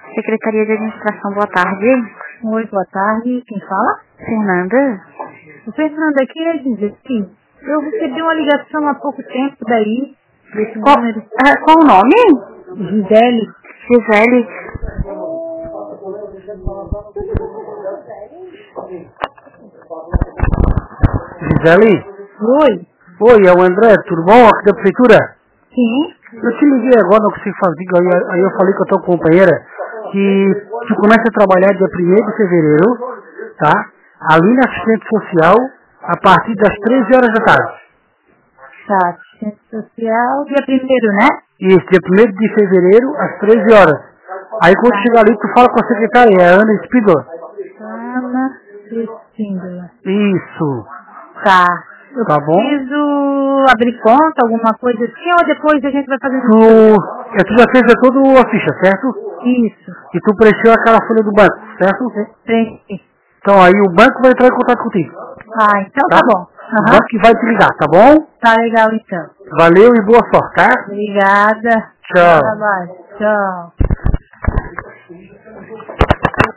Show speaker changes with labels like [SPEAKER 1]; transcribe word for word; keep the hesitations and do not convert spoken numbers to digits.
[SPEAKER 1] Secretaria de Administração, boa tarde.
[SPEAKER 2] Oi, boa tarde. Quem fala?
[SPEAKER 1] Fernanda.
[SPEAKER 2] O Fernanda aqui é dizer que eu recebi uma ligação há pouco tempo daí, desse
[SPEAKER 1] Qual,
[SPEAKER 2] número.
[SPEAKER 1] ah, qual o nome?
[SPEAKER 2] Gisele.
[SPEAKER 1] Gisele.
[SPEAKER 3] Gisele?
[SPEAKER 2] Oi.
[SPEAKER 3] Oi, é o André, tudo bom? Aqui da prefeitura?
[SPEAKER 2] Sim.
[SPEAKER 3] Eu te liguei agora, não consigo fazer, aí, aí eu falei com a tua companheira que tu começa a trabalhar dia primeiro de fevereiro, tá? Ali na assistente social, a partir das treze horas da tarde.
[SPEAKER 2] Tá, assistente social, dia primeiro, né?
[SPEAKER 3] Isso, dia primeiro de fevereiro, às treze horas. Aí quando
[SPEAKER 2] Tá.
[SPEAKER 3] chegar ali, tu fala com a secretária, é a Ana Espídola.
[SPEAKER 2] Ana Espíndola.
[SPEAKER 3] Isso,
[SPEAKER 2] Tá. Eu
[SPEAKER 3] tá bom?
[SPEAKER 2] preciso abrir conta, alguma coisa assim, ou depois a gente vai fazer
[SPEAKER 3] Tu,
[SPEAKER 2] isso?
[SPEAKER 3] é, tu já fez é toda a ficha, certo?
[SPEAKER 2] Isso.
[SPEAKER 3] E tu preencheu aquela folha do banco, certo?
[SPEAKER 2] Preenchi.
[SPEAKER 3] Então aí o banco vai entrar em contato contigo.
[SPEAKER 2] Ah, então tá,
[SPEAKER 3] Tá?
[SPEAKER 2] bom.
[SPEAKER 3] O
[SPEAKER 2] Aham.
[SPEAKER 3] banco que vai te ligar, tá bom?
[SPEAKER 2] Tá legal então.
[SPEAKER 3] Valeu e boa sorte, tá?
[SPEAKER 2] Obrigada.
[SPEAKER 3] Tchau.
[SPEAKER 2] Bom trabalho. Tchau.